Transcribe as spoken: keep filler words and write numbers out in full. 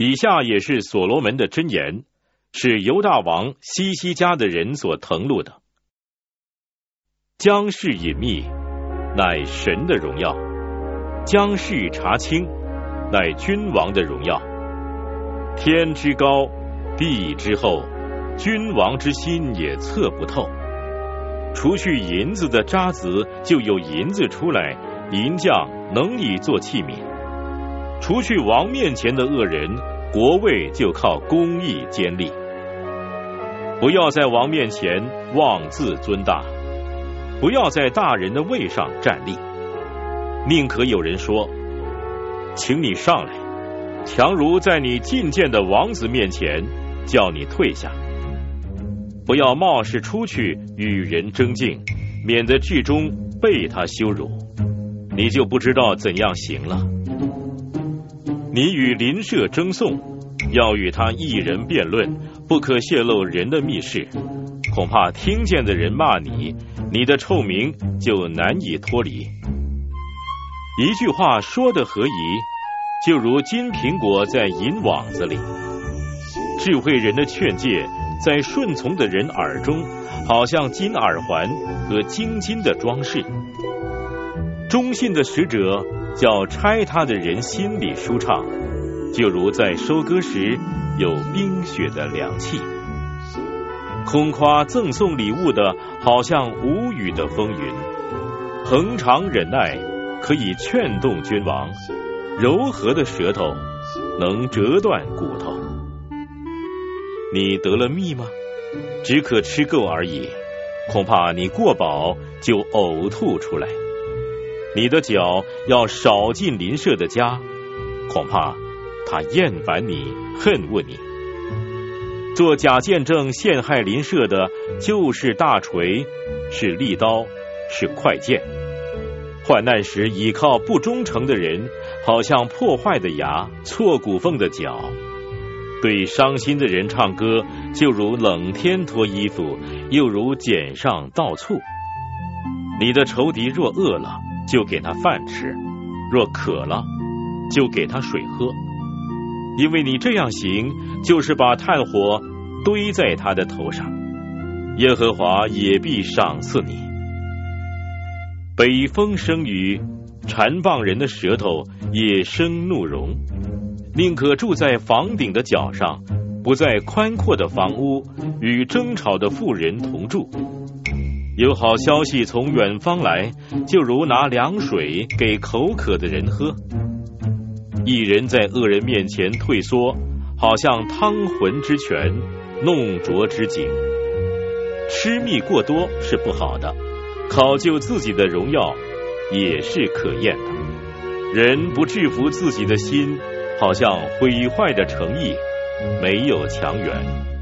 以下也是所罗门的箴言，是犹大王西西家的人所誊录的。将事隐秘，乃神的荣耀；将事查清，乃君王的荣耀。天之高，地之厚，君王之心也测不透。除去银子的渣子，就有银子出来，银匠能以做器皿。除去王面前的恶人，国位就靠公义坚立。不要在王面前妄自尊大，不要在大人的位上站立。宁可有人说，请你上来，强如在你觐见的王子面前叫你退下。不要冒失出去与人争竞，免得至终被他羞辱，你就不知道怎样行了。你与邻舍争讼，要与他一人辩论，不可泄露人的密事，恐怕听见的人骂你，你的臭名就难以脱离。一句话说得合宜，就如金苹果在银网子里。智慧人的劝诫在顺从的人耳中，好像金耳环和精金的装饰。忠信的使者叫差他的人心里舒畅，就如在收割时有冰雪的凉气。空夸赠送礼物的，好像无雨的风云。恒常忍耐可以劝动君王，柔和的舌头能折断骨头。你得了蜜吗？只可吃够而已，恐怕你过饱就呕吐出来。你的脚要少进邻舍的家，恐怕他厌烦你，恨恶你。做假见证陷害邻舍的，就是大锤，是利刀，是快剑。患难时倚靠不忠诚的人，好像破坏的牙，错骨缝的脚。对伤心的人唱歌，就如冷天脱衣服，又如碱上倒醋。你的仇敌若饿了，就给他饭吃；若渴了，就给他水喝。因为你这样行，就是把炭火堆在他的头上，耶和华也必赏赐你。北风生雨，缠棒人的舌头也生怒容。宁可住在房顶的角上，不在宽阔的房屋与争吵的妇人同住。有好消息从远方来，就如拿凉水给口渴的人喝。一人在恶人面前退缩，好像汤浑之泉，弄浊之井。吃蜜过多是不好的，考究自己的荣耀也是可厌的。人不制服自己的心，好像毁坏的诚意，没有强援。